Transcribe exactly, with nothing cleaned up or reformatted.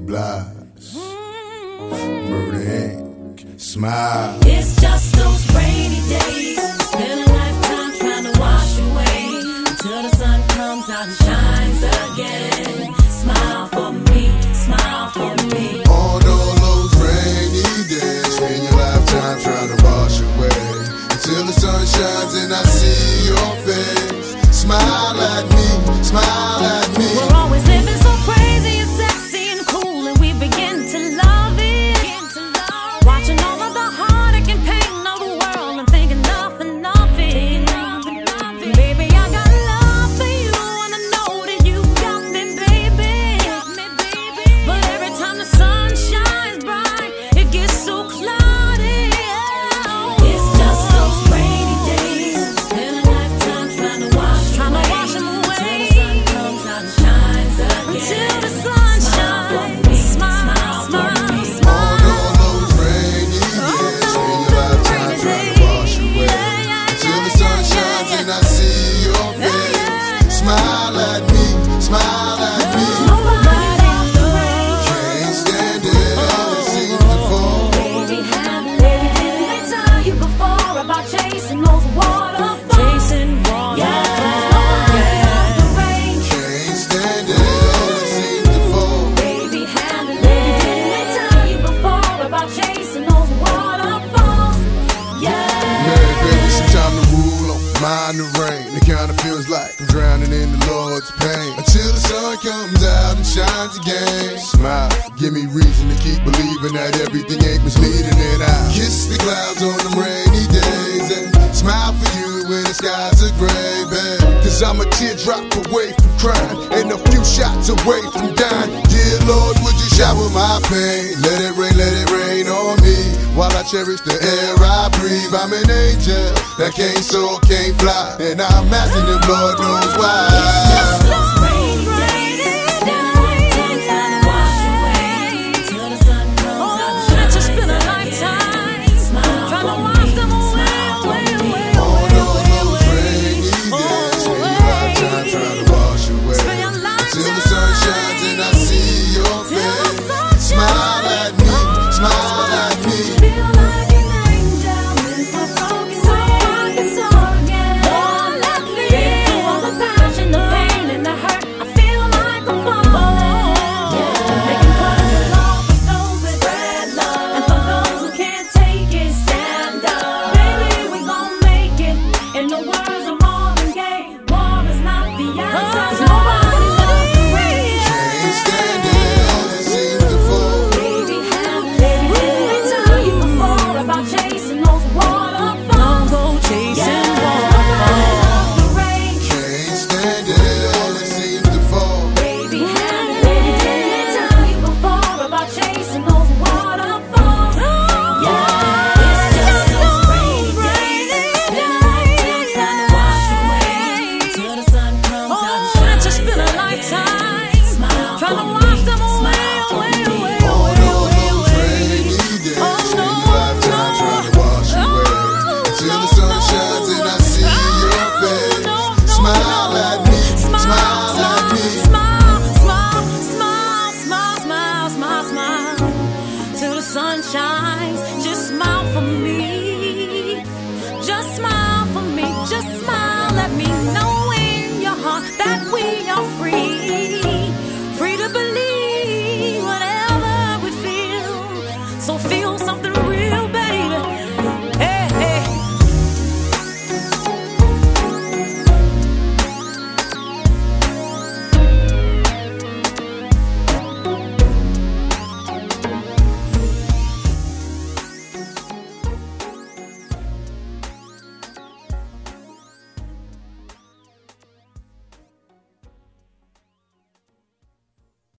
Blige, Murder Incorporated, Smile. It's just those rainy days, been a lifetime trying to wash away, until the sun comes out and shines again. Smile for me, smile for me. On all those rainy days, spend your lifetime trying to wash away, until the sun shines and I see your face. Smile at me, smile at me. We're always living so crazy and sexy and cool, and we begin to love it. Watching all of the heartache and pain of the world and thinking nothing of it. Baby, I got love for you, and I know that you got me, baby. But every time the sun shines bright, it gets so cloudy. It's just those rainy days, been a lifetime trying to wash trying to wash them away, until the sun shines. Smile, smile, smile. On all those rainy days, spend your lifetime trying to wash away, until the sun shines and I see your face. Smile at me, smile at me. Can't stand it, it seems to fall. Baby, didn't I tell you before about chasing those waterfalls? Chasing waterfalls. Can't stand it, it seems to fall. Baby, didn't I tell you before about chasing those waterfalls? Yeah. Man, baby, some time to rule on, mind the rain. It kinda feels like I'm drowning in the Lord's pain, until the sun comes out and shines again. Smile, give me reason to keep believing that everything ain't misleading, and I kiss the clouds on them rainy days and smile for you when the skies are gray, babe. Cause I'm a teardrop away from crying and a few shots away from dying. Dear Lord, would you shower my pain? Let it rain, let it rain on me, while I cherish the air I breathe. I'm an angel that can't soar, can't fly, and I imagine him, Lord knows why. Those rainy days, been a lifetime trying to wash away, until the sun comes out and shines. Just been a lifetime trying to wash them away, away, away, On away, all away, those rainy days, spend your lifetime trying to wash away, until the sun shines and I see your face. Smile at me, smile at me. Feel like an angel with a broken broken soul again. Lord, let me in through all the passion, the pain, and the hurt. I feel like I'm falling. Making puddles of love for those that spread love, and for those who can't take it, stand up. Baby, we gon' make it. In the words